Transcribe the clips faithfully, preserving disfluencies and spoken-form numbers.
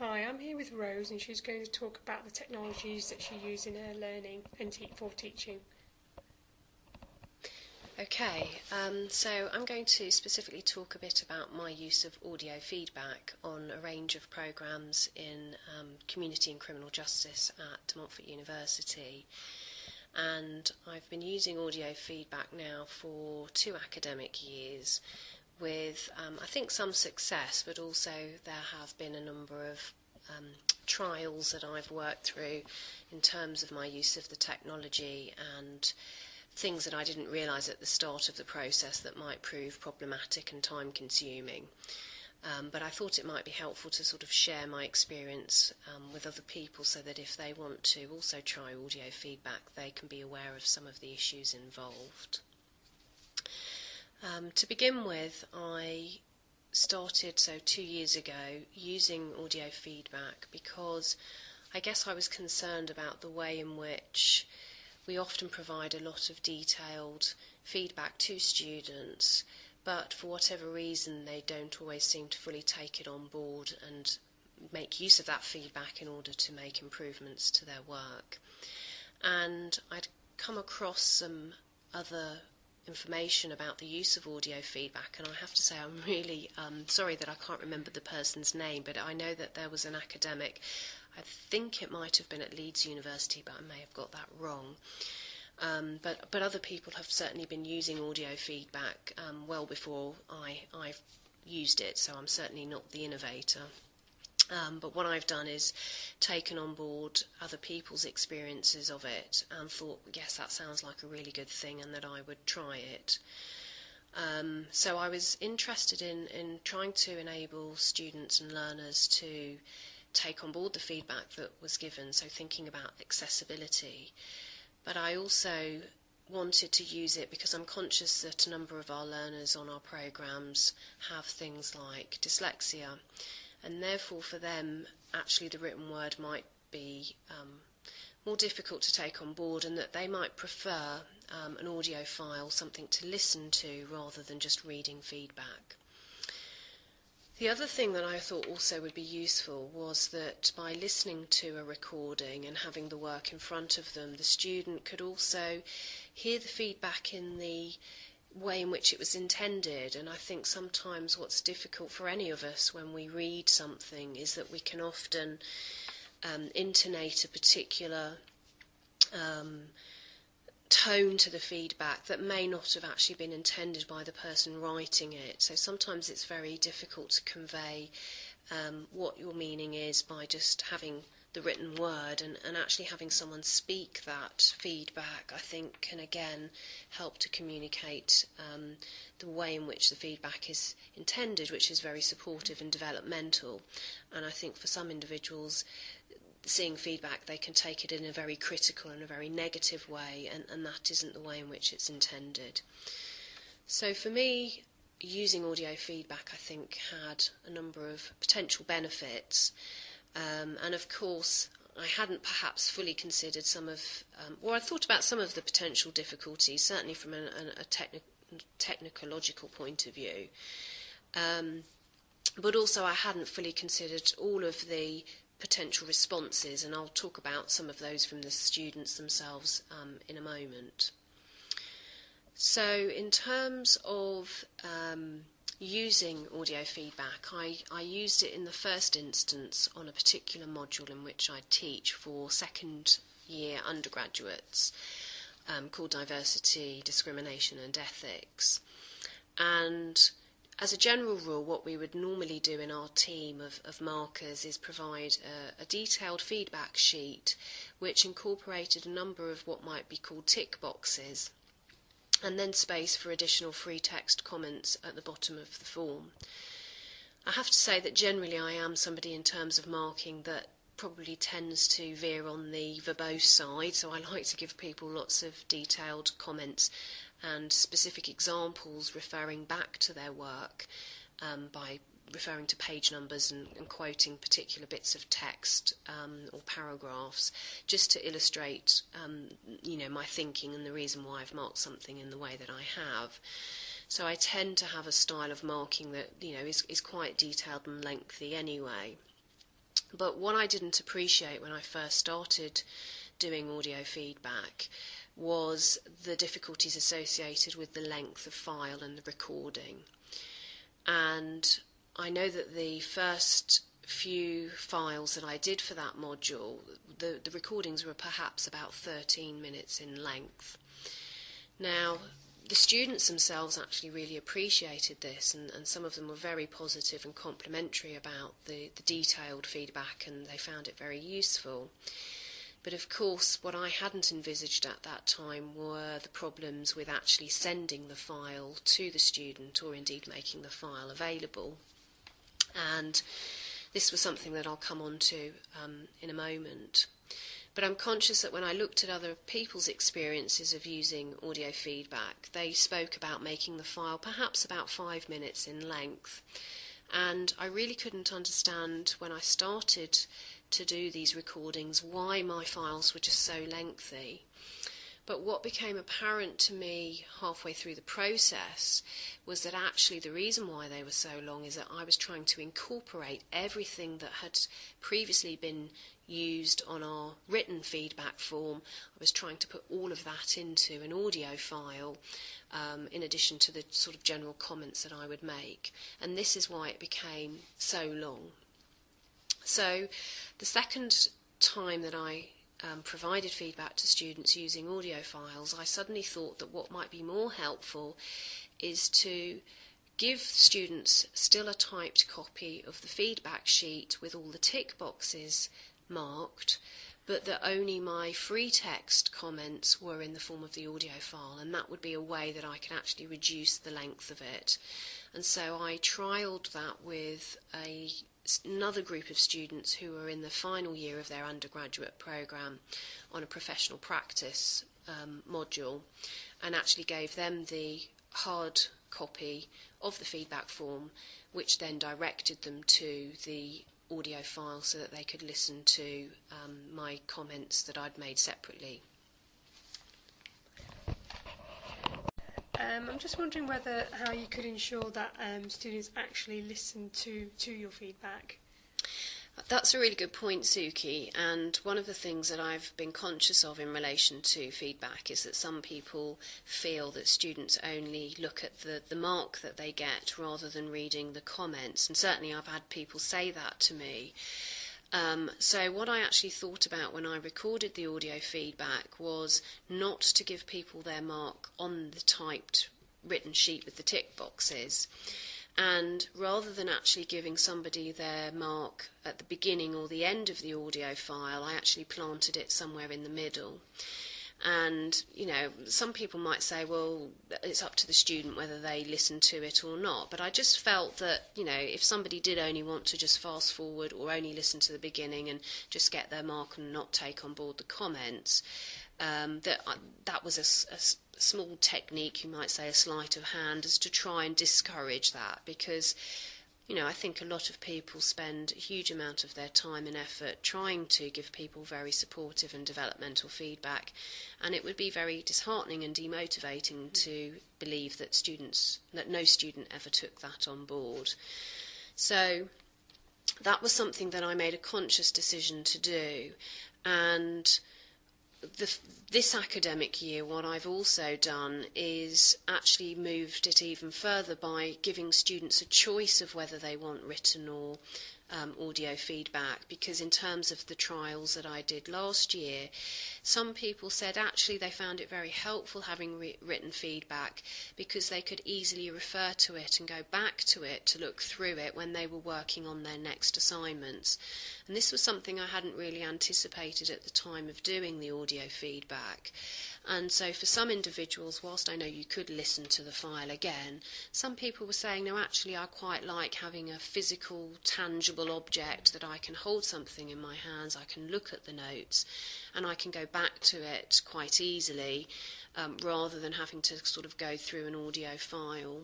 Hi, I'm here with Rose and she's going to talk about the technologies that she uses in her learning and te- for teaching. Okay, um, so I'm going to specifically talk a bit about my use of audio feedback on a range of programmes in um, community and criminal justice at De Montfort University. And I've been using audio feedback now for two academic years with, um, I think, some success, but also there have been a number of um, trials that I've worked through in terms of my use of the technology and things that I didn't realise at the start of the process that might prove problematic and time-consuming. Um, but I thought it might be helpful to sort of share my experience um, with other people so that if they want to also try audio feedback, they can be aware of some of the issues involved. Um, to begin with, I started, so two years ago, using audio feedback because I guess I was concerned about the way in which we often provide a lot of detailed feedback to students, but for whatever reason they don't always seem to fully take it on board and make use of that feedback in order to make improvements to their work. And I'd come across some other information about the use of audio feedback, and I have to say I'm really um, sorry that I can't remember the person's name, but I know that there was an academic, I think it might have been at Leeds University, but I may have got that wrong. Um, but, but other people have certainly been using audio feedback um, well before I, I've used it, so I'm certainly not the innovator. Um, but what I've done is taken on board other people's experiences of it and thought, yes, that sounds like a really good thing and that I would try it. Um, so I was interested in, in trying to enable students and learners to take on board the feedback that was given, so thinking about accessibility. But I also wanted to use it because I'm conscious that a number of our learners on our programmes have things like dyslexia, and therefore for them actually the written word might be um, more difficult to take on board, and that they might prefer um, an audio file, something to listen to rather than just reading feedback. The other thing that I thought also would be useful was that by listening to a recording and having the work in front of them, the student could also hear the feedback in the way in which it was intended. And I think sometimes what's difficult for any of us when we read something is that we can often um, intonate a particular um, tone to the feedback that may not have actually been intended by the person writing it. So sometimes it's very difficult to convey um, what your meaning is by just having the written word, and, and actually having someone speak that feedback, I think, can again help to communicate um, the way in which the feedback is intended, which is very supportive and developmental. And I think for some individuals, seeing feedback, they can take it in a very critical and a very negative way, and, and that isn't the way in which it's intended. So for me, using audio feedback, I think, had a number of potential benefits. Um, and of course, I hadn't perhaps fully considered some of, um, or I thought about some of the potential difficulties, certainly from an, an, a techni- technological point of view. Um, but also I hadn't fully considered all of the potential responses, and I'll talk about some of those from the students themselves um, in a moment. So in terms of um, using audio feedback, I, I used it in the first instance on a particular module in which I teach for second year undergraduates um, called Diversity, Discrimination and Ethics. And as a general rule, what we would normally do in our team of, of markers is provide a, a detailed feedback sheet which incorporated a number of what might be called tick boxes, and then space for additional free text comments at the bottom of the form. I have to say that generally I am somebody in terms of marking that probably tends to veer on the verbose side, so I like to give people lots of detailed comments and specific examples referring back to their work um, by referring to page numbers and, and quoting particular bits of text um, or paragraphs, just to illustrate um, you know, my thinking and the reason why I've marked something in the way that I have. So I tend to have a style of marking that, you know, is, is quite detailed and lengthy anyway. But what I didn't appreciate when I first started doing audio feedback was the difficulties associated with the length of file and the recording. And I know that the first few files that I did for that module, the, the recordings were perhaps about thirteen minutes in length. Now, the students themselves actually really appreciated this, and, and some of them were very positive and complimentary about the, the detailed feedback, and they found it very useful. But of course, what I hadn't envisaged at that time were the problems with actually sending the file to the student, or indeed making the file available. And this was something that I'll come on to um, in a moment. But I'm conscious that when I looked at other people's experiences of using audio feedback, they spoke about making the file perhaps about five minutes in length. And I really couldn't understand when I started to do these recordings why my files were just so lengthy. But what became apparent to me halfway through the process was that actually the reason why they were so long is that I was trying to incorporate everything that had previously been used on our written feedback form. I was trying to put all of that into an audio file, um, in addition to the sort of general comments that I would make. And this is why it became so long. So the second time that I um, provided feedback to students using audio files, I suddenly thought that what might be more helpful is to give students still a typed copy of the feedback sheet with all the tick boxes marked, but that only my free text comments were in the form of the audio file, and that would be a way that I could actually reduce the length of it. And so I trialled that with a another group of students who were in the final year of their undergraduate programme on a professional practice um, module, and actually gave them the hard copy of the feedback form, which then directed them to the audio file so that they could listen to um, my comments that I'd made separately. Um, I'm just wondering whether how you could ensure that um, students actually listen to, to your feedback. That's a really good point, Suki, and one of the things that I've been conscious of in relation to feedback is that some people feel that students only look at the, the mark that they get rather than reading the comments, and certainly I've had people say that to me. Um, so what I actually thought about when I recorded the audio feedback was not to give people their mark on the typed written sheet with the tick boxes, and rather than actually giving somebody their mark at the beginning or the end of the audio file, I actually planted it somewhere in the middle. And, you know, some people might say, well, it's up to the student whether they listen to it or not. But I just felt that, you know, if somebody did only want to just fast forward or only listen to the beginning and just get their mark and not take on board the comments, um, that uh, that was a, a small technique, you might say, a sleight of hand, as to try and discourage that. Because, you know, I think a lot of people spend a huge amount of their time and effort trying to give people very supportive and developmental feedback, and it would be very disheartening and demotivating to believe that students, that no student ever took that on board. So that was something that I made a conscious decision to do, and The, this academic year, what I've also done is actually moved it even further by giving students a choice of whether they want written or um, audio feedback, because in terms of the trials that I did last year, some people said actually they found it very helpful having re- written feedback because they could easily refer to it and go back to it to look through it when they were working on their next assignments. And this was something I hadn't really anticipated at the time of doing the audio feedback. And so for some individuals, whilst I know you could listen to the file again, some people were saying, no, actually I quite like having a physical, tangible object that I can hold something in my hands, I can look at the notes, and I can go back to it quite easily, um, rather than having to sort of go through an audio file.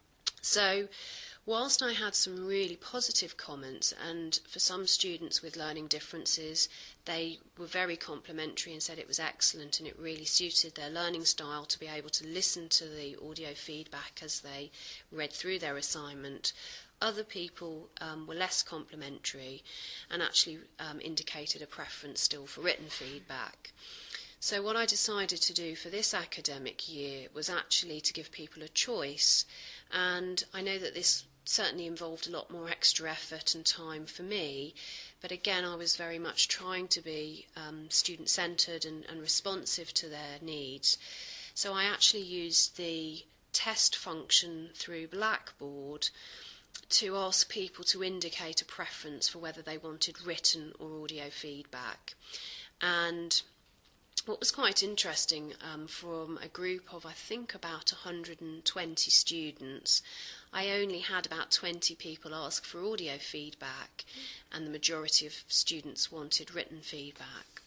So whilst I had some really positive comments, and for some students with learning differences, they were very complimentary and said it was excellent and it really suited their learning style to be able to listen to the audio feedback as they read through their assignment, Other people um, were less complimentary and actually um, indicated a preference still for written feedback. So what I decided to do for this academic year was actually to give people a choice, and I know that this certainly involved a lot more extra effort and time for me, but again I was very much trying to be um, student-centred and, and responsive to their needs. So I actually used the test function through Blackboard to ask people to indicate a preference for whether they wanted written or audio feedback. And what was quite interesting, um, from a group of I think about one hundred twenty students, I only had about twenty people ask for audio feedback, and the majority of students wanted written feedback.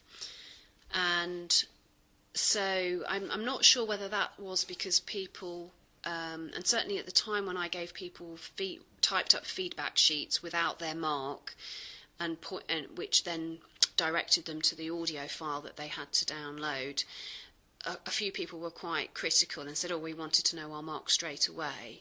And so I'm, I'm not sure whether that was because people, um, and certainly at the time when I gave people fee- typed up feedback sheets without their mark, and, po- and which then directed them to the audio file that they had to download, a, a few people were quite critical and said, oh, we wanted to know our mark straight away.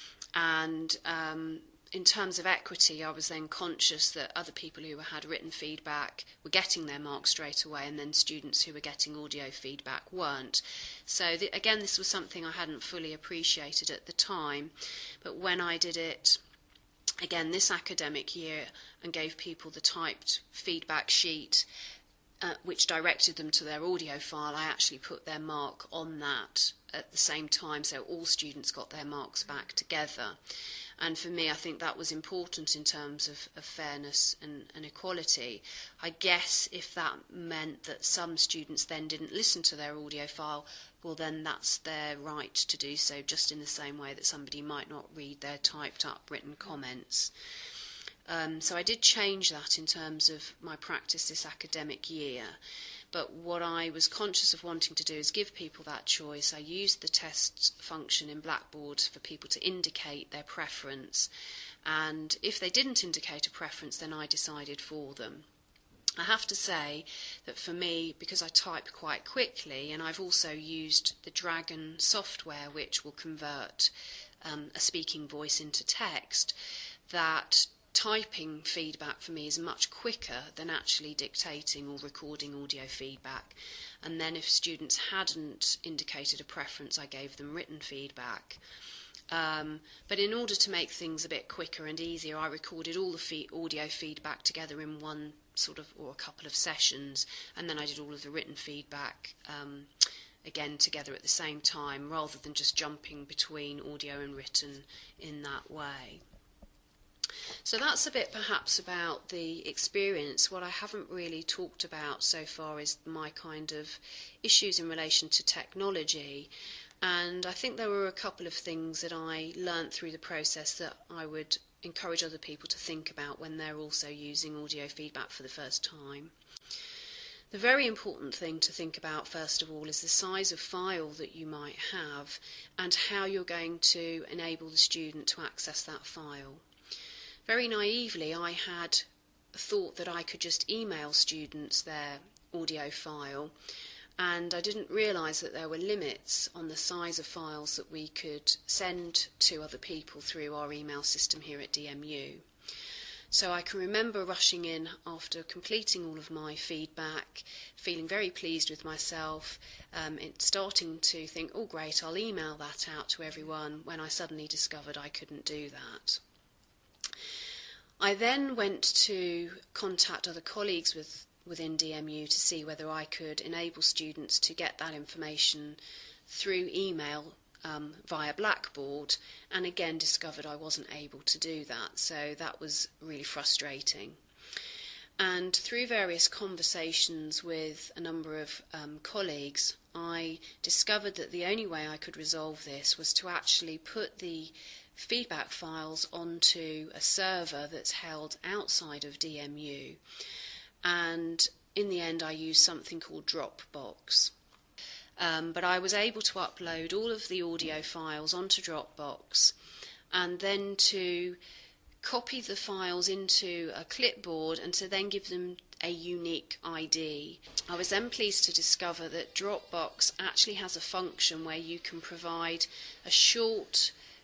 And um, in terms of equity, I was then conscious that other people who had written feedback were getting their mark straight away, and then students who were getting audio feedback weren't. So the, again, this was something I hadn't fully appreciated at the time, but when I did it again this academic year and gave people the typed feedback sheet, uh, which directed them to their audio file, I actually put their mark on that at the same time, so all students got their marks back together. And for me, I think that was important in terms of, of fairness and, and equality. I guess if that meant that some students then didn't listen to their audio file, well then that's their right to do so, just in the same way that somebody might not read their typed up written comments. Um, so I did change that in terms of my practice this academic year. But what I was conscious of wanting to do is give people that choice. I used the test function in Blackboard for people to indicate their preference. And if they didn't indicate a preference, then I decided for them. I have to say that for me, because I type quite quickly, and I've also used the Dragon software, which will convert um, a speaking voice into text, that typing feedback for me is much quicker than actually dictating or recording audio feedback. And then if students hadn't indicated a preference, I gave them written feedback. Um, but in order to make things a bit quicker and easier, I recorded all the fe- audio feedback together in one sort of, or a couple of sessions, and then I did all of the written feedback um, again together at the same time, rather than just jumping between audio and written in that way. So that's a bit perhaps about the experience. What I haven't really talked about so far is my kind of issues in relation to technology. And I think there were a couple of things that I learnt through the process that I would encourage other people to think about when they're also using audio feedback for the first time. The very important thing to think about, first of all, is the size of file that you might have and how you're going to enable the student to access that file. Very naively, I had thought that I could just email students their audio file, and I didn't realise that there were limits on the size of files that we could send to other people through our email system here at D M U. So I can remember rushing in after completing all of my feedback, feeling very pleased with myself, um, and starting to think, oh great, I'll email that out to everyone, when I suddenly discovered I couldn't do that. I then went to contact other colleagues with, within D M U to see whether I could enable students to get that information through email um, via Blackboard, and again discovered I wasn't able to do that, so that was really frustrating. And through various conversations with a number of um, colleagues, I discovered that the only way I could resolve this was to actually put the feedback files onto a server that's held outside of D M U, and in the end I used something called Dropbox. Um, but I was able to upload all of the audio files onto Dropbox and then to copy the files into a clipboard and to then give them a unique I D. I was then pleased to discover that Dropbox actually has a function where you can provide a short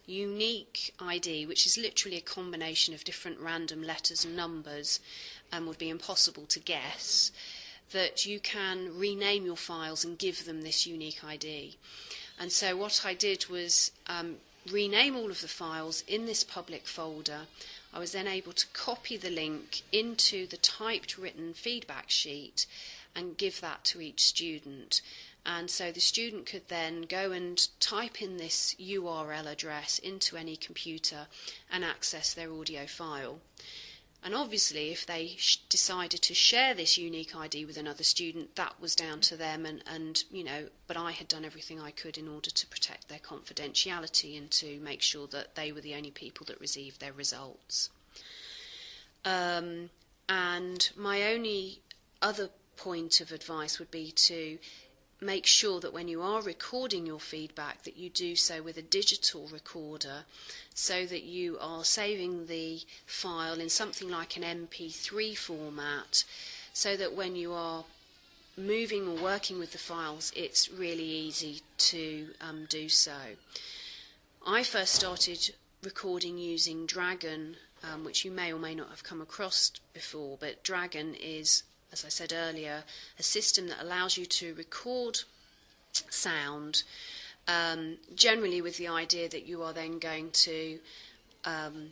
unique I D, which is literally a combination of different random letters and numbers, and would be impossible to guess, that you can rename your files and give them this unique I D. And so what I did was um, rename all of the files in this public folder. I was then able to copy the link into the typed written feedback sheet and give that to each student. And so the student could then go and type in this U R L address into any computer and access their audio file. And obviously, if they sh- decided to share this unique I D with another student, that was down to them, and, and, you know, but I had done everything I could in order to protect their confidentiality and to make sure that they were the only people that received their results. Um, and my only other point of advice would be to make sure that when you are recording your feedback that you do so with a digital recorder, so that you are saving the file in something like an M P three format, so that when you are moving or working with the files it's really easy to um, do so. I first started recording using Dragon, um, which you may or may not have come across before, but Dragon is, as I said earlier, a system that allows you to record sound, um, generally with the idea that you are then going to um,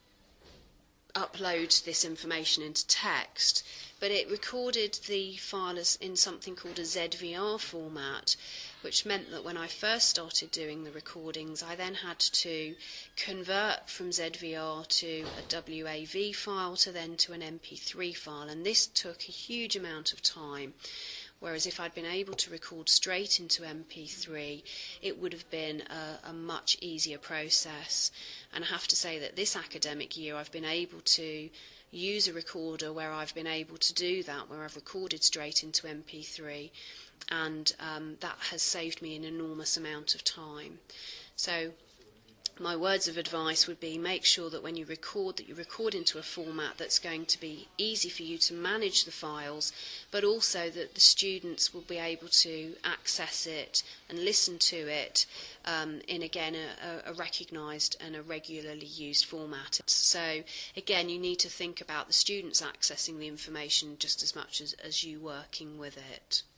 upload this information into text. But it recorded the file as in something called a Z V R format, which meant that when I first started doing the recordings, I then had to convert from Z V R to a W A V file to then to an M P three file, and this took a huge amount of time. Whereas if I'd been able to record straight into M P three, it would have been a, a much easier process. And I have to say that this academic year I've been able to use a recorder where I've been able to do that, where I've recorded straight into M P three, and um, that has saved me an enormous amount of time. So my words of advice would be make sure that when you record, that you record into a format that's going to be easy for you to manage the files, but also that the students will be able to access it and listen to it um, in, again, a, a recognised and a regularly used format. So, again, you need to think about the students accessing the information just as much as, as you working with it.